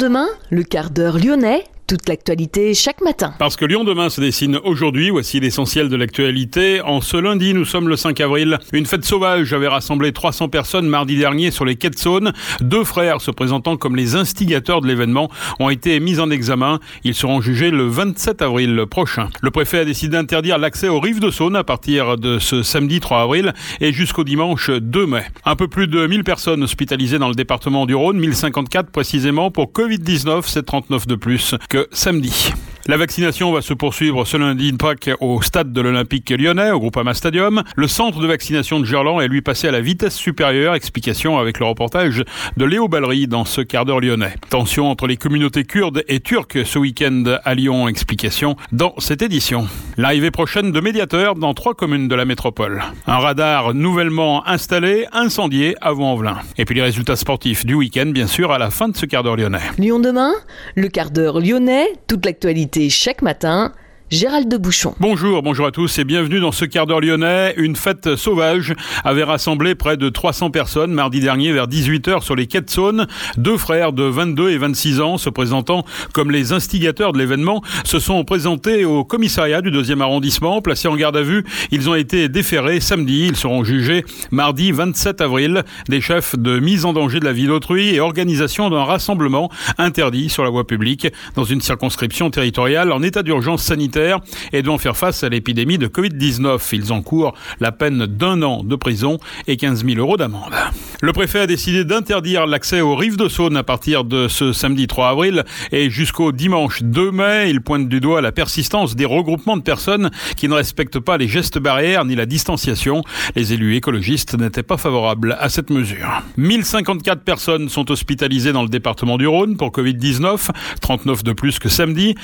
demain, le quart d'heure lyonnais. Toute l'actualité chaque matin. Parce que Lyon demain se dessine aujourd'hui, voici l'essentiel de l'actualité. En ce lundi, nous sommes le 5 avril. Une fête sauvage avait rassemblé 300 personnes mardi dernier sur les quais de Saône. 2 frères se présentant comme les instigateurs de l'événement ont été mis en examen. Ils seront jugés le 27 avril prochain. Le préfet a décidé d'interdire l'accès aux rives de Saône à partir de ce samedi 3 avril et jusqu'au dimanche 2 mai. Un peu plus de 1000 personnes hospitalisées dans le département du Rhône, 1054 précisément pour Covid-19, c'est 39 de plus que samedi. La vaccination va se poursuivre ce lundi de Pâques au stade de l'Olympique lyonnais, au Groupama Stadium. Le centre de vaccination de Gerland est lui passé à la vitesse supérieure. Explication avec le reportage de Léo Ballery dans ce quart d'heure lyonnais. Tension entre les communautés kurdes et turques ce week-end à Lyon. Explication dans cette édition. L'arrivée prochaine de médiateurs dans 3 communes de la métropole. Un radar nouvellement installé, incendié à Vaux-en-Velin. Et puis les résultats sportifs du week-end, bien sûr, à la fin de ce quart d'heure lyonnais. Lyon demain, le quart d'heure lyonnais, toute l'actualité chaque matin. Gérald de Bouchon. Bonjour à tous et bienvenue dans ce quart d'heure lyonnais. Une fête sauvage avait rassemblé près de 300 personnes mardi dernier vers 18h sur les quais de Saône. 2 frères de 22 et 26 ans se présentant comme les instigateurs de l'événement se sont présentés au commissariat du 2e arrondissement. Placés en garde à vue, ils ont été déférés samedi. Ils seront jugés mardi 27 avril. Des chefs de mise en danger de la vie d'autrui et organisation d'un rassemblement interdit sur la voie publique dans une circonscription territoriale en état d'urgence sanitaire et doivent faire face à l'épidémie de Covid-19. Ils encourent la peine d'1 an de prison et 15 000 € d'amende. Le préfet a décidé d'interdire l'accès aux rives de Saône à partir de ce samedi 3 avril et jusqu'au dimanche 2 mai. Il pointe du doigt la persistance des regroupements de personnes qui ne respectent pas les gestes barrières ni la distanciation. Les élus écologistes n'étaient pas favorables à cette mesure. 1054 personnes sont hospitalisées dans le département du Rhône pour Covid-19, 39 de plus que samedi.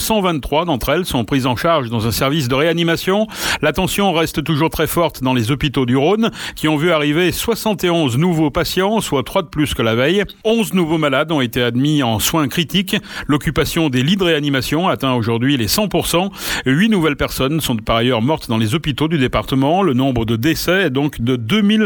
223 d'entre elles sont prises en charge dans un service de réanimation. La tension reste toujours très forte dans les hôpitaux du Rhône qui ont vu arriver 71 nouveaux patients, soit 3 de plus que la veille. 11 nouveaux malades ont été admis en soins critiques. L'occupation des lits de réanimation atteint aujourd'hui les 100%. 8 nouvelles personnes sont par ailleurs mortes dans les hôpitaux du département. Le nombre de décès est donc de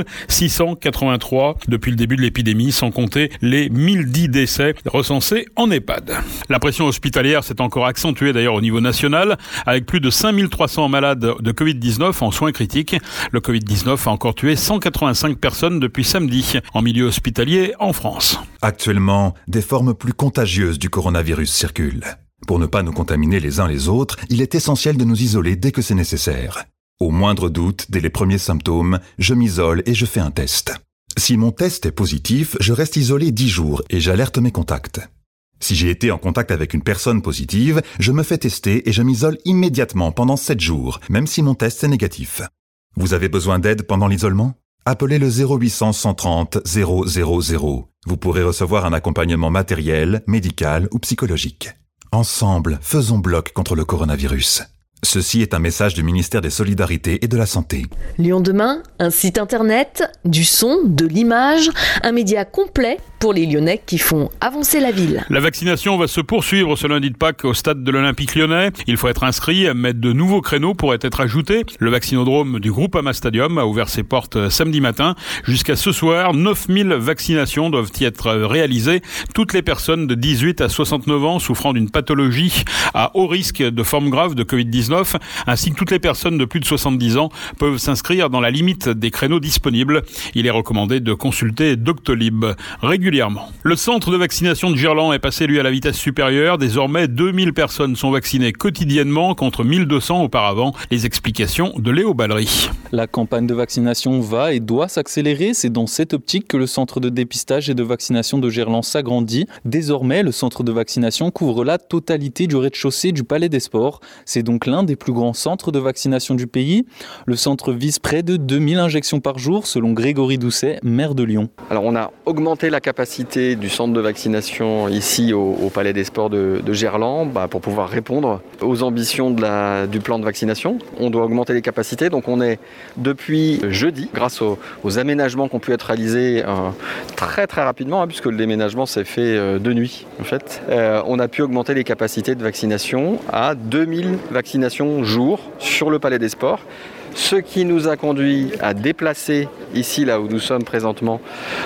2683 depuis le début de l'épidémie, sans compter les 1010 décès recensés en EHPAD. La pression hospitalière s'est encore accentuée d'ailleurs au niveau national, avec plus de 5300 malades de Covid-19 en soins critiques. Le Covid-19 a encore tué 185 personnes depuis samedi en milieu hospitalier en France. Actuellement, des formes plus contagieuses du coronavirus circulent. Pour ne pas nous contaminer les uns les autres, il est essentiel de nous isoler dès que c'est nécessaire. Au moindre doute, dès les premiers symptômes, je m'isole et je fais un test. Si mon test est positif, je reste isolé 10 jours et j'alerte mes contacts. Si j'ai été en contact avec une personne positive, je me fais tester et je m'isole immédiatement pendant 7 jours, même si mon test est négatif. Vous avez besoin d'aide pendant l'isolement ? Appelez le 0800 130 000. Vous pourrez recevoir un accompagnement matériel, médical ou psychologique. Ensemble, faisons bloc contre le coronavirus. Ceci est un message du ministère des Solidarités et de la Santé. Lyon demain, un site internet, du son, de l'image, un média complet pour les Lyonnais qui font avancer la ville. La vaccination va se poursuivre ce lundi de Pâques au stade de l'Olympique lyonnais. Il faut être inscrit, mais de nouveaux créneaux pourraient être ajoutés. Le vaccinodrome du Groupama Stadium a ouvert ses portes samedi matin. Jusqu'à ce soir, 9000 vaccinations doivent y être réalisées. Toutes les personnes de 18 à 69 ans souffrant d'une pathologie à haut risque de forme grave de Covid-19, ainsi que toutes les personnes de plus de 70 ans peuvent s'inscrire dans la limite des créneaux disponibles. Il est recommandé de consulter Doctolib régulièrement. Le centre de vaccination de Gerland est passé lui à la vitesse supérieure. Désormais, 2000 personnes sont vaccinées quotidiennement contre 1200 auparavant. Les explications de Léo Ballery. La campagne de vaccination va et doit s'accélérer. C'est dans cette optique que le centre de dépistage et de vaccination de Gerland s'agrandit. Désormais, le centre de vaccination couvre la totalité du rez-de-chaussée du Palais des Sports. C'est donc l'un des plus grands centres de vaccination du pays. Le centre vise près de 2000 injections par jour, selon Grégory Doucet, maire de Lyon. Alors on a augmenté la capacité du centre de vaccination ici au Palais des Sports de Gerland pour pouvoir répondre aux ambitions du plan de vaccination. On doit augmenter les capacités, donc on est depuis jeudi, grâce aux aménagements qui ont pu être réalisés très très rapidement, puisque le déménagement s'est fait de nuit en fait. On a pu augmenter les capacités de vaccination à 2000 vaccinations jour sur le Palais des Sports. Ce qui nous a conduit à déplacer ici, là où nous sommes présentement,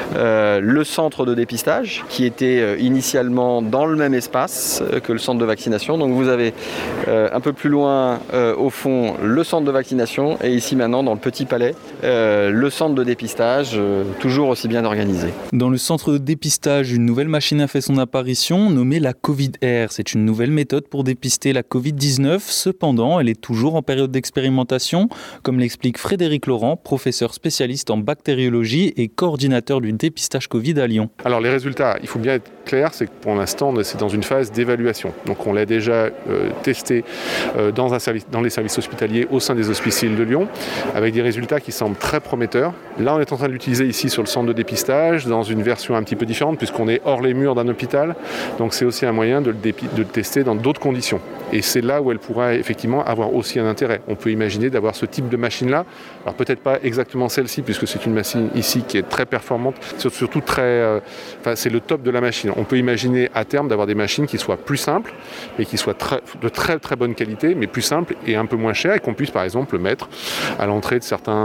le centre de dépistage qui était initialement dans le même espace que le centre de vaccination. Donc vous avez un peu plus loin au fond le centre de vaccination et ici maintenant dans le petit palais le centre de dépistage toujours aussi bien organisé. Dans le centre de dépistage, une nouvelle machine a fait son apparition nommée la Covid Air. C'est une nouvelle méthode pour dépister la Covid-19. Cependant, elle est toujours en période d'expérimentation, comme l'explique Frédéric Laurent, professeur spécialiste en bactériologie et coordinateur du dépistage Covid à Lyon. Alors les résultats, il faut bien être clair, c'est que pour l'instant, c'est dans une phase d'évaluation. Donc on l'a déjà testé dans les services hospitaliers au sein des hospices de Lyon, avec des résultats qui semblent très prometteurs. Là, on est en train de l'utiliser ici sur le centre de dépistage, dans une version un petit peu différente, puisqu'on est hors les murs d'un hôpital. Donc c'est aussi un moyen de le tester dans d'autres conditions. Et c'est là où elle pourra effectivement avoir aussi un intérêt. On peut imaginer d'avoir ce type de machine-là. Alors peut-être pas exactement celle-ci, puisque c'est une machine ici qui est très performante, surtout c'est le top de la machine. On peut imaginer à terme d'avoir des machines qui soient plus simples, mais qui soient de très très bonne qualité, mais plus simples et un peu moins chères, et qu'on puisse par exemple le mettre à l'entrée de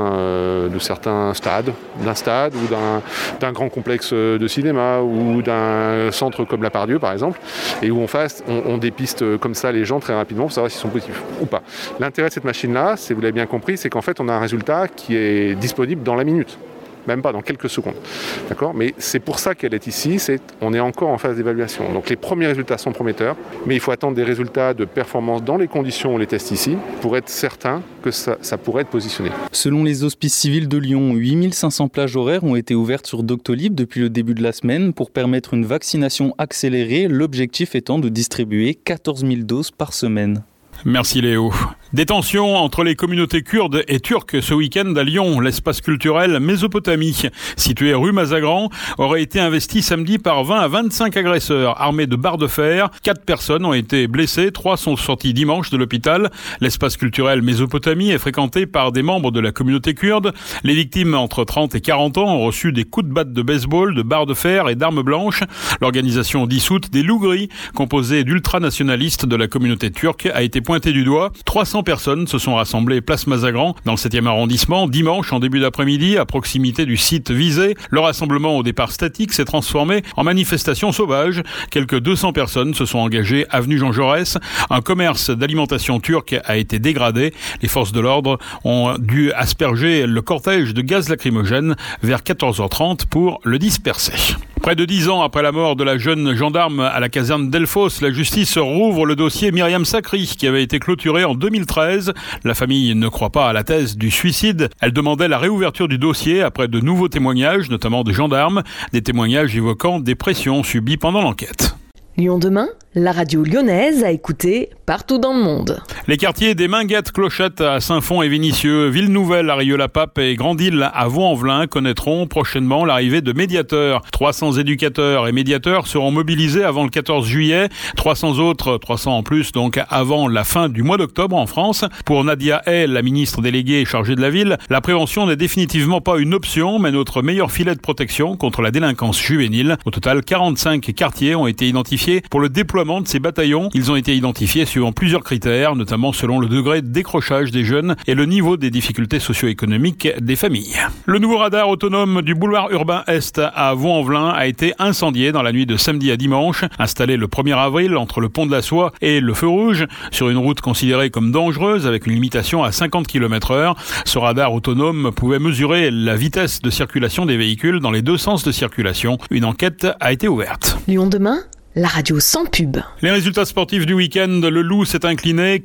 certains stades, d'un stade ou d'un grand complexe de cinéma ou d'un centre comme la Pardieu par exemple, et où on dépiste comme ça les gens très rapidement pour savoir s'ils sont positifs ou pas. L'intérêt de cette machine-là, vous l'avez bien compris, c'est qu'en fait on a un résultat qui est disponible dans la minute. Même pas dans quelques secondes. D'accord ? Mais c'est pour ça qu'elle est ici, on est encore en phase d'évaluation. Donc les premiers résultats sont prometteurs, mais il faut attendre des résultats de performance dans les conditions où on les teste ici pour être certain que ça pourrait être positionné. Selon les hospices civils de Lyon, 8500 plages horaires ont été ouvertes sur Doctolib depuis le début de la semaine pour permettre une vaccination accélérée, l'objectif étant de distribuer 14 000 doses par semaine. Merci Léo. Des tensions entre les communautés kurdes et turques ce week-end à Lyon. L'espace culturel Mésopotamie, situé rue Mazagran, aurait été investi samedi par 20 à 25 agresseurs armés de barres de fer. 4 personnes ont été blessées, 3 sont sorties dimanche de l'hôpital. L'espace culturel Mésopotamie est fréquenté par des membres de la communauté kurde. Les victimes entre 30 et 40 ans ont reçu des coups de batte de baseball, de barres de fer et d'armes blanches. L'organisation dissoute des loups gris, composée d'ultranationalistes de la communauté turque, a été pointée du doigt. 300 personnes se sont rassemblées place Mazagran dans le 7e arrondissement dimanche en début d'après-midi à proximité du site visé. Le rassemblement au départ statique s'est transformé en manifestation sauvage. Quelques 200 personnes se sont engagées avenue Jean Jaurès. Un commerce d'alimentation turque a été dégradé. Les forces de l'ordre ont dû asperger le cortège de gaz lacrymogène vers 14h30 pour le disperser. Près de 10 ans après la mort de la jeune gendarme à la caserne Delphos, la justice rouvre le dossier Myriam Sacri, qui avait été clôturé en 2013. La famille ne croit pas à la thèse du suicide. Elle demandait la réouverture du dossier après de nouveaux témoignages, notamment des gendarmes, des témoignages évoquant des pressions subies pendant l'enquête. Lyon demain, la radio lyonnaise à écouter partout dans le monde. Les quartiers des Minguettes, Clochettes à Saint-Fond et Vénissieux, Ville-Nouvelle à Rieux-la-Pape et Grande-Île à Vaux-en-Velin connaîtront prochainement l'arrivée de médiateurs. 300 éducateurs et médiateurs seront mobilisés avant le 14 juillet. 300 en plus donc avant la fin du mois d'octobre en France. Pour Nadia Hay, la ministre déléguée chargée de la ville, la prévention n'est définitivement pas une option, mais notre meilleur filet de protection contre la délinquance juvénile. Au total, 45 quartiers ont été identifiés pour le déploiement de ces bataillons. Ils ont été identifiés suivant plusieurs critères, notamment selon le degré de décrochage des jeunes et le niveau des difficultés socio-économiques des familles. Le nouveau radar autonome du boulevard urbain Est à Vaux-en-Velin a été incendié dans la nuit de samedi à dimanche. Installé le 1er avril entre le pont de la Soie et le feu rouge, sur une route considérée comme dangereuse avec une limitation à 50 km/h, ce radar autonome pouvait mesurer la vitesse de circulation des véhicules dans les deux sens de circulation. Une enquête a été ouverte. Lyon demain, la radio sans pub. Les résultats sportifs du week-end, le Loup s'est incliné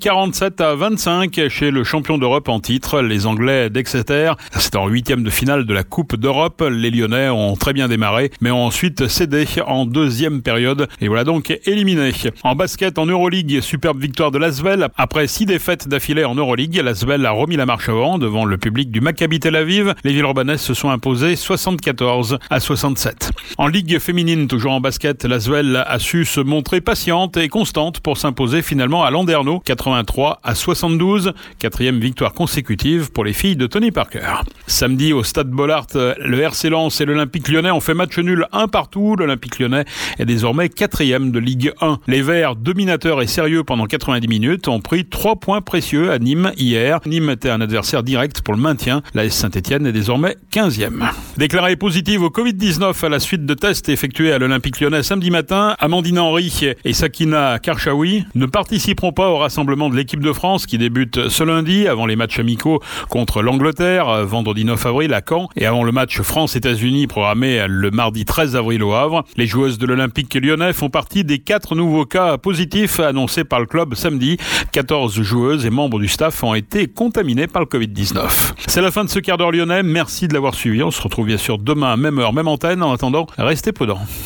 47-25 chez le champion d'Europe en titre, les Anglais d'Exeter. C'est en 8e de finale de la Coupe d'Europe. Les Lyonnais ont très bien démarré, mais ont ensuite cédé en deuxième période et voilà donc éliminés. En basket, en Euroleague, superbe victoire de l'Asvel. Après 6 défaites d'affilée en Euroleague, l'Asvel a remis la marche avant devant le public du Maccabi Tel Aviv. Les Villeurbanaises se sont imposées 74-67. En Ligue féminine, toujours en basket, l'Asvel a a su se montrer patiente et constante pour s'imposer finalement à Landerneau, 83-72, 4e victoire consécutive pour les filles de Tony Parker. Samedi au Stade Bollaert, le RC Lens et l'Olympique Lyonnais ont fait match nul 1 partout. L'Olympique Lyonnais est désormais 4e de Ligue 1. Les Verts, dominateurs et sérieux pendant 90 minutes, ont pris 3 points précieux à Nîmes hier. Nîmes était un adversaire direct pour le maintien. L'AS Saint-Etienne est désormais 15e. Déclarée positive au Covid-19 à la suite de tests effectués à l'Olympique Lyonnais samedi matin, Amandine Henry et Sakina Karchaoui ne participeront pas au rassemblement de l'équipe de France qui débute ce lundi avant les matchs amicaux contre l'Angleterre, vendredi 9 avril à Caen, et avant le match France-États-Unis programmé le mardi 13 avril au Havre. Les joueuses de l'Olympique Lyonnais font partie des 4 nouveaux cas positifs annoncés par le club samedi. 14 joueuses et membres du staff ont été contaminés par le Covid-19. C'est la fin de ce quart d'heure lyonnais. Merci de l'avoir suivi. On se retrouve bien sûr demain, même heure, même antenne. En attendant, restez prudents.